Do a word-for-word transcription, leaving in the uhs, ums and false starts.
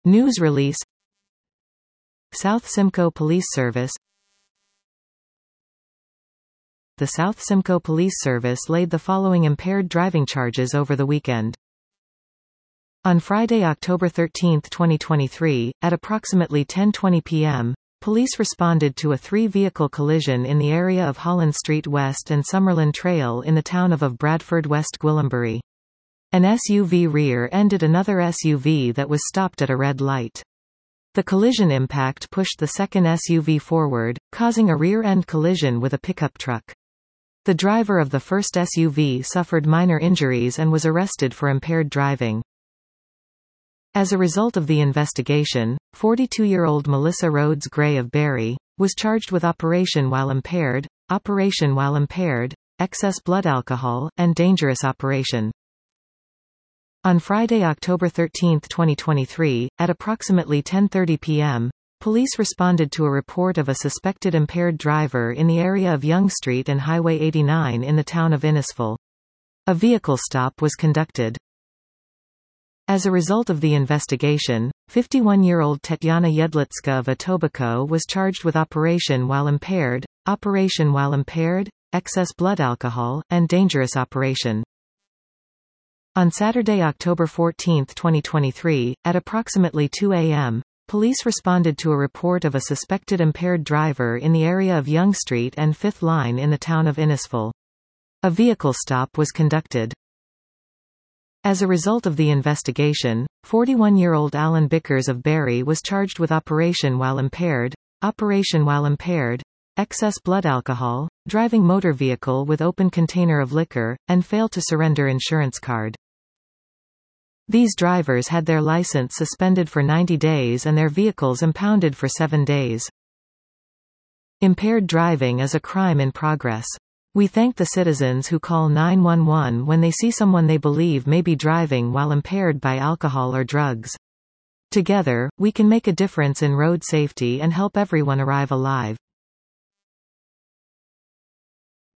News release. South Simcoe Police Service. The South Simcoe Police Service laid the following impaired driving charges over the weekend. On Friday, October thirteenth, twenty twenty-three, at approximately ten twenty p m, police responded to a three-vehicle collision in the area of Holland Street West and Summerlin Trail in the town of of Bradford West Gwillimbury. An S U V rear-ended another S U V that was stopped at a red light. The collision impact pushed the second S U V forward, causing a rear-end collision with a pickup truck. The driver of the first S U V suffered minor injuries and was arrested for impaired driving. As a result of the investigation, forty-two-year-old Melissa Rhodes Gray of Barry was charged with operation while impaired, operation while impaired, excess blood alcohol, and dangerous operation. On Friday, October thirteenth, twenty twenty-three, at approximately ten thirty p m, police responded to a report of a suspected impaired driver in the area of Yonge Street and Highway eighty-nine in the town of Innisfil. A vehicle stop was conducted. As a result of the investigation, fifty-one-year-old Tetyana Jedlicka of Etobicoke was charged with operation while impaired, operation while impaired, excess blood alcohol, and dangerous operation. On Saturday, October fourteenth, twenty twenty-three, at approximately two a m, police responded to a report of a suspected impaired driver in the area of Yonge Street and Fifth Line in the town of Innisfil. A vehicle stop was conducted. As a result of the investigation, forty-one-year-old Alan Bickers of Barry was charged with operation while impaired, operation while impaired, excess blood alcohol, driving motor vehicle with open container of liquor, and failed to surrender insurance card. These drivers had their license suspended for ninety days and their vehicles impounded for seven days. Impaired driving is a crime in progress. We thank the citizens who call nine one one when they see someone they believe may be driving while impaired by alcohol or drugs. Together, we can make a difference in road safety and help everyone arrive alive.